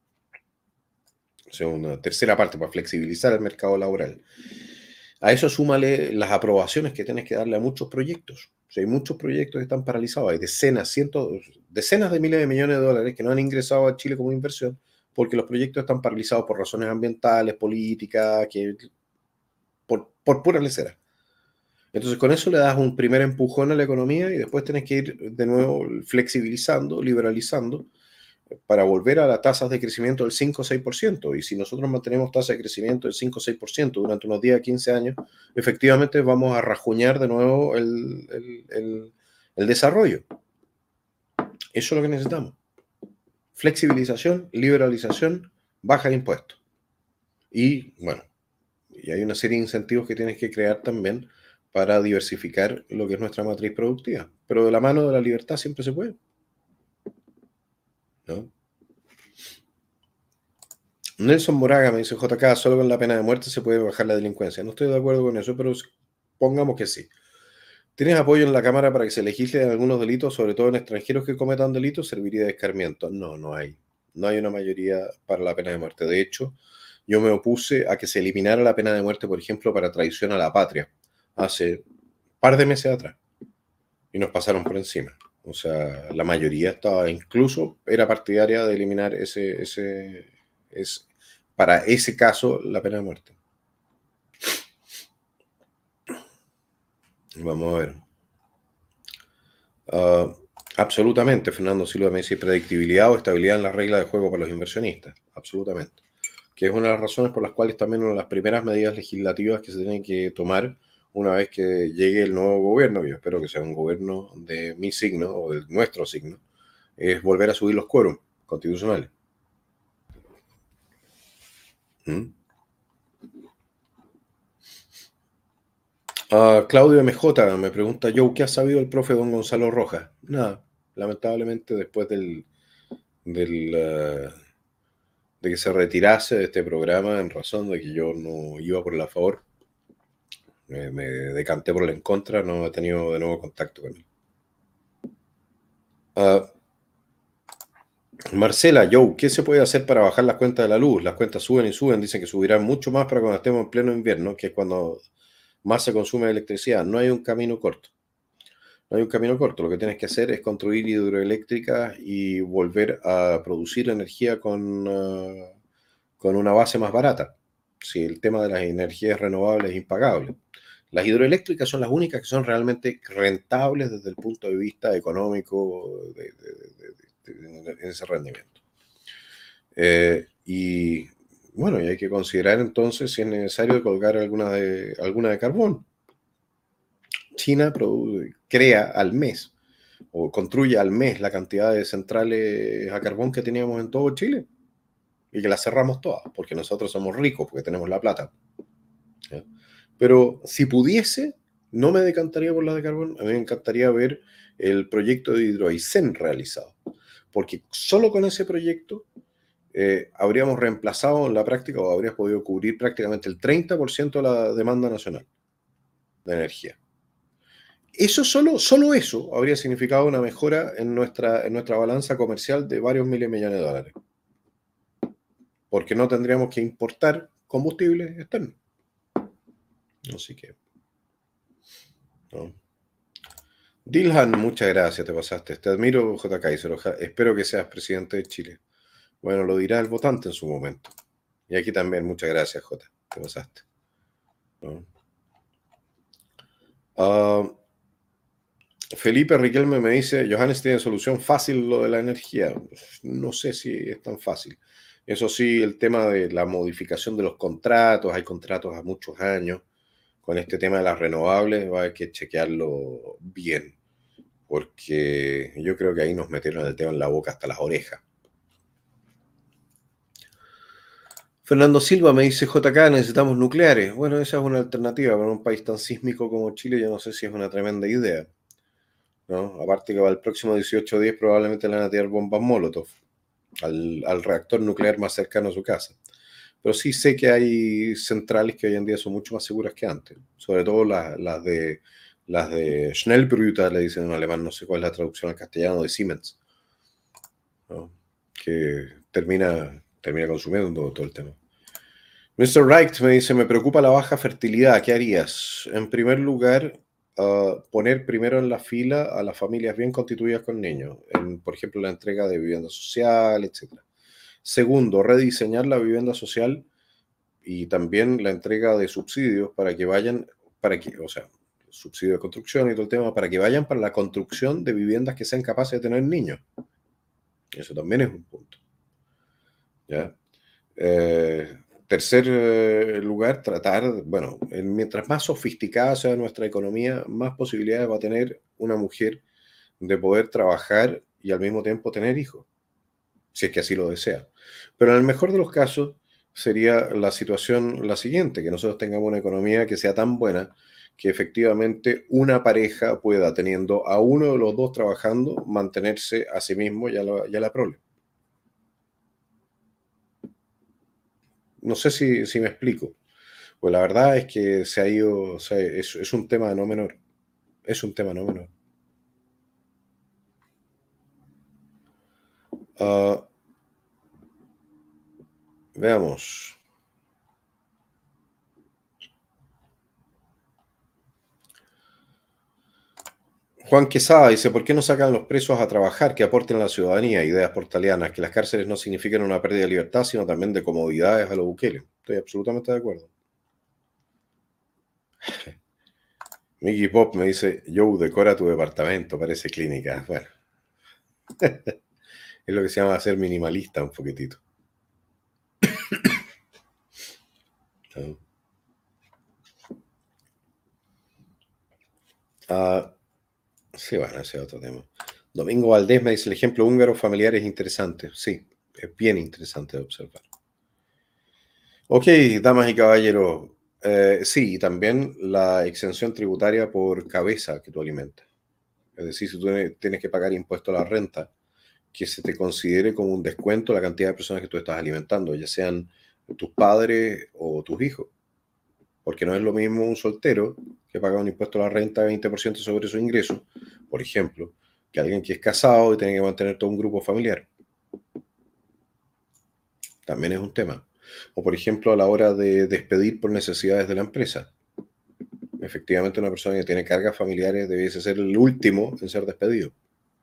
O sea, una tercera parte para flexibilizar el mercado laboral. A eso súmale las aprobaciones que tienes que darle a muchos proyectos. O sea, hay muchos proyectos que están paralizados. Hay decenas, cientos, decenas de miles de millones de dólares que no han ingresado a Chile como inversión porque los proyectos están paralizados por razones ambientales, políticas, que, por, por pura lecera. Entonces, con eso le das un primer empujón a la economía y después tenés que ir de nuevo flexibilizando, liberalizando para volver a las tasas de crecimiento del cinco o seis por ciento. Y si nosotros mantenemos tasas de crecimiento del cinco o seis por ciento durante unos diez a quince años, efectivamente vamos a rajuñar de nuevo el, el, el, el desarrollo. Eso es lo que necesitamos. Flexibilización, liberalización, baja de impuestos. Y bueno, y hay una serie de incentivos que tienes que crear también para diversificar lo que es nuestra matriz productiva. Pero de la mano de la libertad siempre se puede, ¿no? Nelson Moraga me dice, J K, solo con la pena de muerte se puede bajar la delincuencia. No estoy de acuerdo con eso, pero pongamos que sí. ¿Tienes apoyo en la Cámara para que se legisle algunos delitos, sobre todo en extranjeros que cometan delitos? ¿Serviría de escarmiento? No, no hay. No hay una mayoría para la pena de muerte. De hecho, yo me opuse a que se eliminara la pena de muerte, por ejemplo, para traición a la patria, hace un par de meses atrás. Y nos pasaron por encima. O sea, la mayoría estaba, incluso era partidaria de eliminar ese, ese, es para ese caso la pena de muerte. Vamos a ver. Uh, absolutamente, Fernando Silva me dice predictibilidad o estabilidad en las reglas de juego para los inversionistas. Absolutamente. Que es una de las razones por las cuales también una de las primeras medidas legislativas que se tienen que tomar una vez que llegue el nuevo gobierno, yo espero que sea un gobierno de mi signo o de nuestro signo, es volver a subir los quórum constitucionales. ¿Mm? Uh, Claudio M J me pregunta, Joe, ¿qué ha sabido el profe don Gonzalo Rojas? Nada, lamentablemente después del, del uh, de que se retirase de este programa en razón de que yo no iba por el a favor, me, me decanté por el en contra, no he tenido de nuevo contacto con él. Uh, Marcela, Joe, ¿qué se puede hacer para bajar las cuentas de la luz? Las cuentas suben y suben, dicen que subirán mucho más para cuando estemos en pleno invierno, que es cuando más se consume electricidad. No hay un camino corto. No hay un camino corto. Lo que tienes que hacer es construir hidroeléctricas y volver a producir energía con, uh, con una base más barata. Si el tema de las energías renovables es impagable. Las hidroeléctricas son las únicas que son realmente rentables desde el punto de vista económico de, de, de, de, de, de ese rendimiento. Eh, y bueno, y hay que considerar entonces si es necesario colgar alguna de, alguna de carbón. China produce, crea al mes o construye al mes la cantidad de centrales a carbón que teníamos en todo Chile y que las cerramos todas porque nosotros somos ricos, porque tenemos la plata. ¿Ya? Pero si pudiese, no me decantaría por la de carbón, a mí me encantaría ver el proyecto de Hidroaicén realizado, porque solo con ese proyecto eh, habríamos reemplazado en la práctica o habríamos podido cubrir prácticamente el treinta por ciento de la demanda nacional de energía. Eso solo, solo eso habría significado una mejora en nuestra, en nuestra balanza comercial de varios miles de millones de dólares. Porque no tendríamos que importar combustibles externos. Así que... ¿no? Dilhan, muchas gracias, te pasaste. Te admiro, J. Kaiser. Espero que seas presidente de Chile. Bueno, lo dirá el votante en su momento. Y aquí también, muchas gracias, J. Te pasaste. ¿No? Uh, Felipe Riquelme me dice, Johannes tiene solución fácil lo de la energía. No sé si es tan fácil. Eso sí, el tema de la modificación de los contratos, hay contratos a muchos años. Con este tema de las renovables va a haber que chequearlo bien, porque yo creo que ahí nos metieron el tema en la boca hasta las orejas. Fernando Silva me dice, J K, necesitamos nucleares. Bueno, esa es una alternativa para un país tan sísmico como Chile, yo no sé si es una tremenda idea. ¿No? Aparte que para el próximo dieciocho diez probablemente le van a tirar bombas Molotov al, al reactor nuclear más cercano a su casa. Pero sí sé que hay centrales que hoy en día son mucho más seguras que antes, sobre todo las, las de las de Schnellbrüter, le dicen en alemán, no sé cuál es la traducción al castellano, de Siemens, ¿no? Que termina, termina consumiendo todo el tema. mister Wright me dice, me preocupa la baja fertilidad, ¿qué harías? En primer lugar, uh, poner primero en la fila a las familias bien constituidas con niños, en, por ejemplo, la entrega de vivienda social, etcétera. Segundo, rediseñar la vivienda social y también la entrega de subsidios para que vayan, para que, o sea, subsidio de construcción y todo el tema, para que vayan para la construcción de viviendas que sean capaces de tener niños. Eso también es un punto. ¿Ya? Eh, tercer eh, lugar, tratar, bueno, mientras más sofisticada sea nuestra economía, más posibilidades va a tener una mujer de poder trabajar y al mismo tiempo tener hijos, si es que así lo desea. Pero en el mejor de los casos sería la situación la siguiente, que nosotros tengamos una economía que sea tan buena que efectivamente una pareja pueda, teniendo a uno de los dos trabajando, mantenerse a sí mismo y a la, y a la prole. No sé si, si me explico. Pues la verdad es que se ha ido, o sea, es, es un tema no menor. Es un tema no menor. Uh, veamos. Juan Quesada dice, ¿por qué no sacan los presos a trabajar, que aporten a la ciudadanía? Ideas portalianas, que las cárceles no significan una pérdida de libertad, sino también de comodidades a los Bukele. Estoy absolutamente de acuerdo. Mickey Pop me dice, Joe, decora tu departamento, parece clínica. Bueno, es lo que se llama ser minimalista un poquitito. ¿No? Ah, sí, bueno, ese es otro tema. Domingo Valdés me dice, el ejemplo húngaro familiar es interesante. Sí, es bien interesante de observar. Ok, damas y caballeros, eh, sí, y también la exención tributaria por cabeza que tú alimentas. Es decir, si tú tienes que pagar impuesto a la renta, que se te considere como un descuento la cantidad de personas que tú estás alimentando, ya sean tus padres o tus hijos. Porque no es lo mismo un soltero que paga un impuesto a la renta de veinte por ciento sobre su ingreso, por ejemplo, que alguien que es casado y tiene que mantener todo un grupo familiar. También es un tema. O, por ejemplo, a la hora de despedir por necesidades de la empresa. Efectivamente, una persona que tiene cargas familiares debiese ser el último en ser despedido.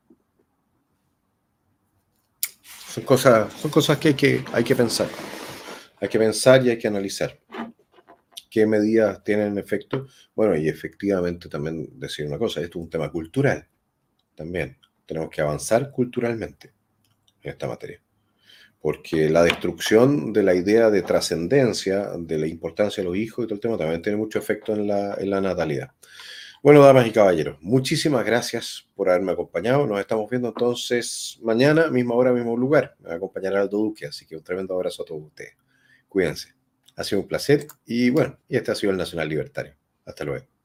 Son cosas, son cosas que hay, que hay que pensar. Hay que pensar y hay que analizar. ¿Qué medidas tienen efecto? Bueno, y efectivamente también decir una cosa, esto es un tema cultural. También tenemos que avanzar culturalmente en esta materia. Porque la destrucción de la idea de trascendencia, de la importancia de los hijos y todo el tema, también tiene mucho efecto en la, en la natalidad. Bueno, damas y caballeros, muchísimas gracias por haberme acompañado. Nos estamos viendo entonces mañana, misma hora, mismo lugar. Me va a acompañar Aldo Duque, así que un tremendo abrazo a todos ustedes. Cuídense. Ha sido un placer y bueno, y este ha sido el Nacional Libertario. Hasta luego.